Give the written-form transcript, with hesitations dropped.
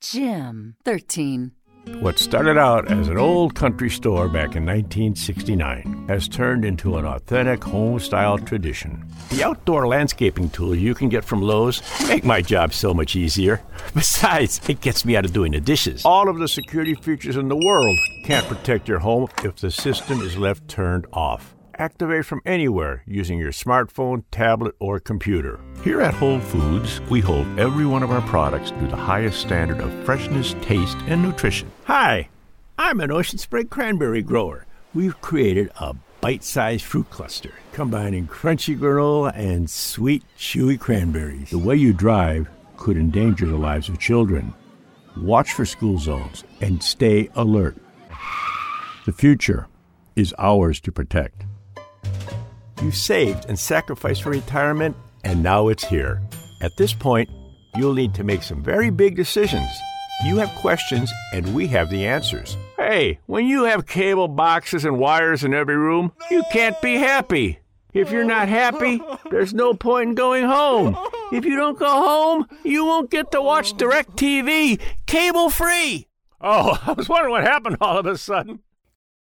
Jim, 13. What started out as an old country store back in 1969 has turned into an authentic home-style tradition. The outdoor landscaping tools you can get from Lowe's make my job so much easier. Besides, it gets me out of doing the dishes. All of the security features in the world can't protect your home if the system is left turned off. Activate from anywhere using your smartphone, tablet, or computer. Here at Whole Foods, we hold every one of our products to the highest standard of freshness, taste, and nutrition. Hi, I'm an Ocean Spray cranberry grower. We've created a bite-sized fruit cluster, combining crunchy granola and sweet, chewy cranberries. The way you drive could endanger the lives of children. Watch for school zones and stay alert. The future is ours to protect. You saved and sacrificed for retirement, and now it's here. At this point, you'll need to make some very big decisions. You have questions, and we have the answers. Hey, when you have cable boxes and wires in every room, you can't be happy. If you're not happy, there's no point in going home. If you don't go home, you won't get to watch DirecTV cable-free. Oh, I was wondering what happened all of a sudden.